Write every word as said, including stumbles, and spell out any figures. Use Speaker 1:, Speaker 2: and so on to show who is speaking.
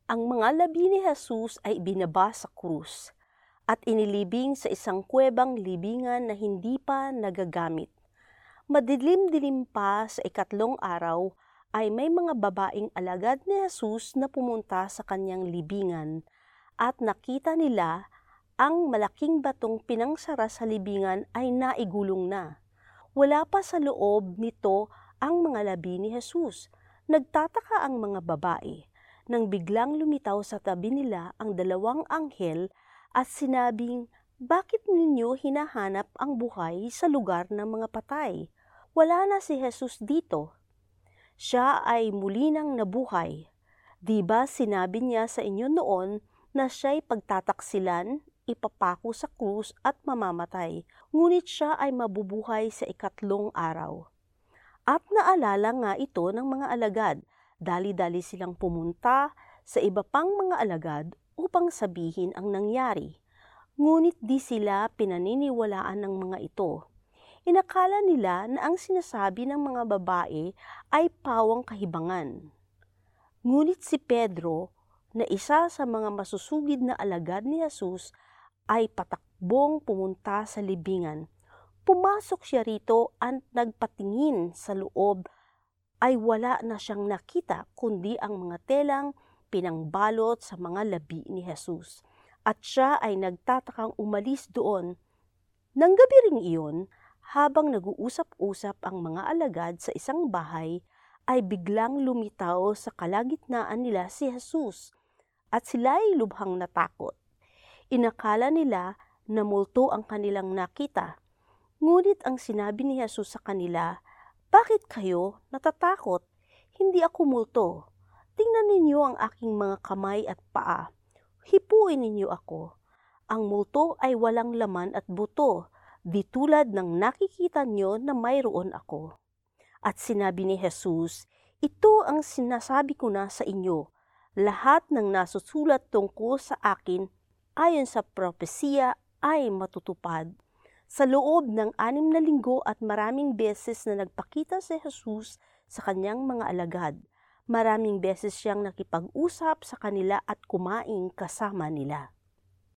Speaker 1: Ang mga labi ni Jesus ay ibinaba sa krus at inilibing sa isang kuwebang libingan na hindi pa nagagamit. Madilim-dilim pa sa ikatlong araw ay may mga babaeng alagad ni Jesus na pumunta sa kanyang libingan at nakita nila ang malaking batong pinangsara sa libingan ay naigulong na. Wala pa sa loob nito ang mga labi ni Jesus. Nagtataka ang mga babae nang biglang lumitaw sa tabi nila ang dalawang anghel at sinabing, "Bakit ninyo hinahanap ang buhay sa lugar ng mga patay? Wala na si Jesus dito. Siya ay muli nang nabuhay. Di ba sinabi niya sa inyo noon na siya'y pagtataksilan, ipapako sa krus at mamamatay, ngunit siya ay mabubuhay sa ikatlong araw." At naalala nga ito ng mga alagad. Dali-dali silang pumunta sa iba pang mga alagad upang sabihin ang nangyari. Ngunit di sila pinaniniwalaan ng mga ito. Inakala nila na ang sinasabi ng mga babae ay pawang kahibangan. Ngunit si Pedro, na isa sa mga masusugid na alagad ni Jesus, ay patakbong pumunta sa libingan. Pumasok siya rito at nagpatingin sa loob ay wala na siyang nakita kundi ang mga telang pinangbalot sa mga labi ni Jesus. At siya ay nagtatakang umalis doon. Nang gabi ring iyon, habang nag-uusap-usap ang mga alagad sa isang bahay, ay biglang lumitaw sa kalagitnaan nila si Jesus at sila'y lubhang natakot. Inakala nila na multo ang kanilang nakita. Ngunit ang sinabi ni Jesus sa kanila, "Bakit kayo natatakot? Hindi ako multo. Tingnan ninyo ang aking mga kamay at paa. Hipuin ninyo ako. Ang multo ay walang laman at buto, di tulad ng nakikita nyo na mayroon ako." At sinabi ni Jesus, "Ito ang sinasabi ko na sa inyo. Lahat ng nasusulat tungkol sa akin ayon sa propesiya ay matutupad." Sa loob ng anim na linggo at maraming beses na nagpakita si Jesus sa kanyang mga alagad, maraming beses siyang nakipag-usap sa kanila at kumain kasama nila.